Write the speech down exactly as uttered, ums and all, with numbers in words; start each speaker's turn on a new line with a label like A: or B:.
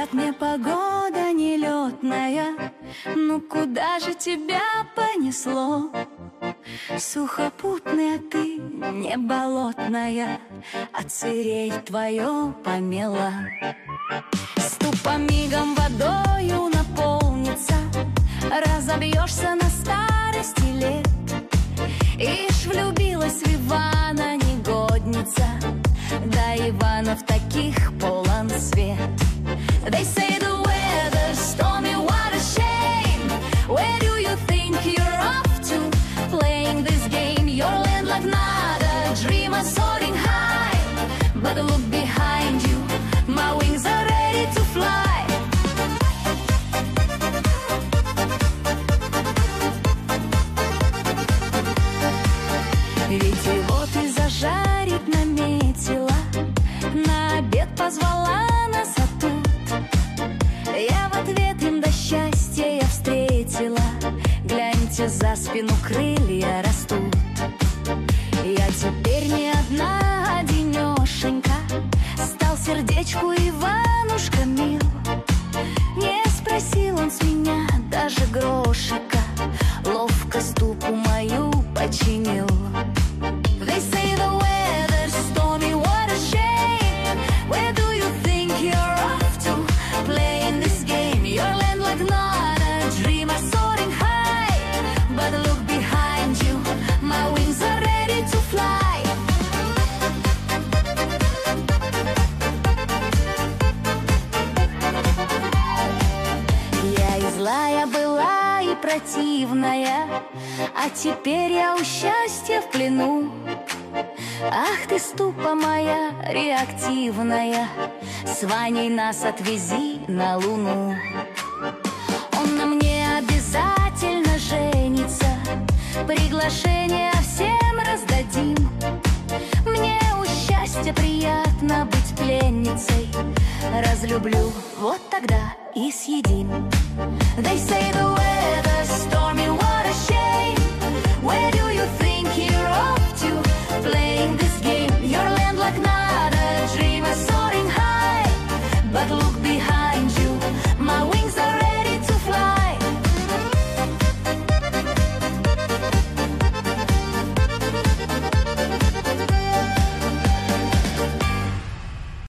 A: Говорят мне, погода нелетная, ну куда же тебя понесло? Сухопутная ты, не болотная, а цирей твое помела. Ступа мигом водою наполнится, разобьешься на старости лет. Ишь, влюбилась в Ивана негодница, да Иванов таких полон свет. They say the weather's stormy, what a shame. Where do you think you're off to? Playing this game, your land like not a dreamer soaring high. But look behind you, my wings are ready to fly. Ведь его ты зажарить наметила, на обед позвала нас, а тут я в ответ им до счастья я встретила. Гляньте, за спину крылья растут. Я теперь не одна, одинешенька, стал сердечку Иванушка мил. Не спросил он с меня даже грошика, ловко ступу мою починил. They say the weather's stormy, what a shame. Where do you think you're off to? Playing this game, your land like not a dreamer soaring high. But look behind you, my wings are ready to fly. Я и злая была, и противная, а теперь я у счастья в плену. Ах ты, ступа моя реактивная, с Ваней нас отвези на Луну. Он на мне обязательно женится, приглашение всем раздадим. Мне у счастья приятно быть пленницей, разлюблю, вот тогда и съедим. They say the weather's stormy.